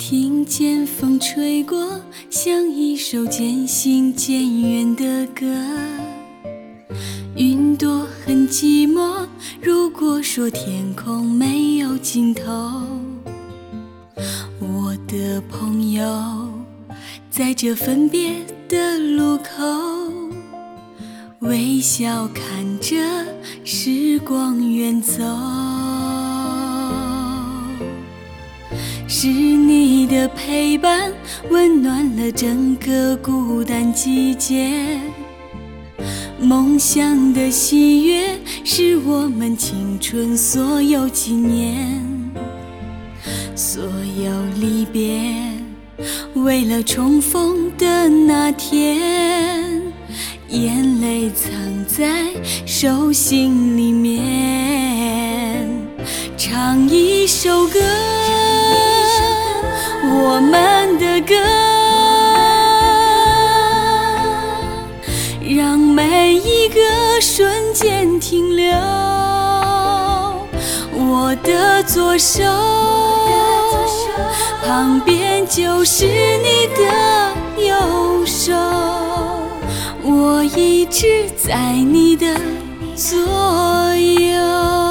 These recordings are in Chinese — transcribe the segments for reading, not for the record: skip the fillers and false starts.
听见风吹过，像一首渐行渐远的歌。云朵很寂寞，如果说天空没有尽头，我的朋友，在这分别的路口，微笑看着时光远走。是你的陪伴，温暖了整个孤单季节。梦想的喜悦，是我们青春所有纪念。所有离别，为了重逢的那天，眼泪藏在手心里面。唱一首歌，我们的歌，让每一个瞬间停留。我的左手，旁边就是你的右手，我一直在你的左右。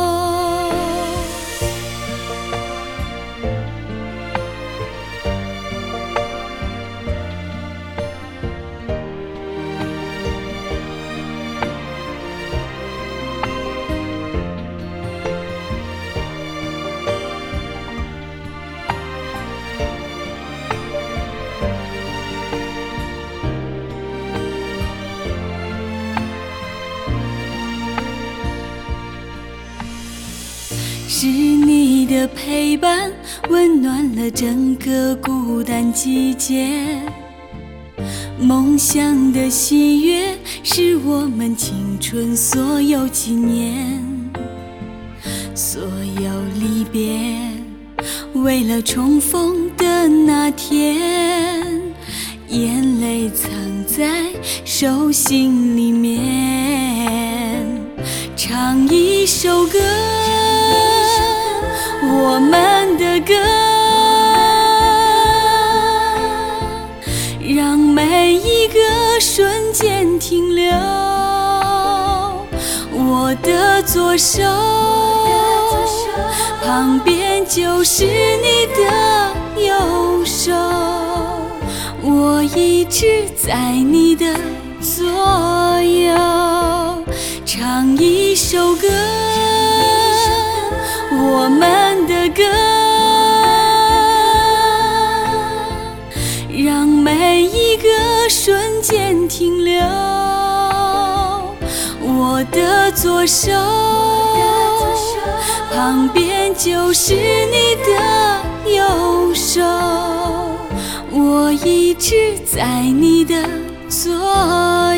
是你的陪伴，温暖了整个孤单季节。梦想的喜悦，是我们青春所有纪念。所有离别，为了重逢的那天，眼泪藏在手心里面。唱一首歌，我们的歌，让每一个瞬间停留。我的左手，旁边就是你的右手，我一直在你的左右。唱一首歌，我们的歌，让每一个瞬间停留。我的左手，旁边就是你的右手，我一直在你的左右。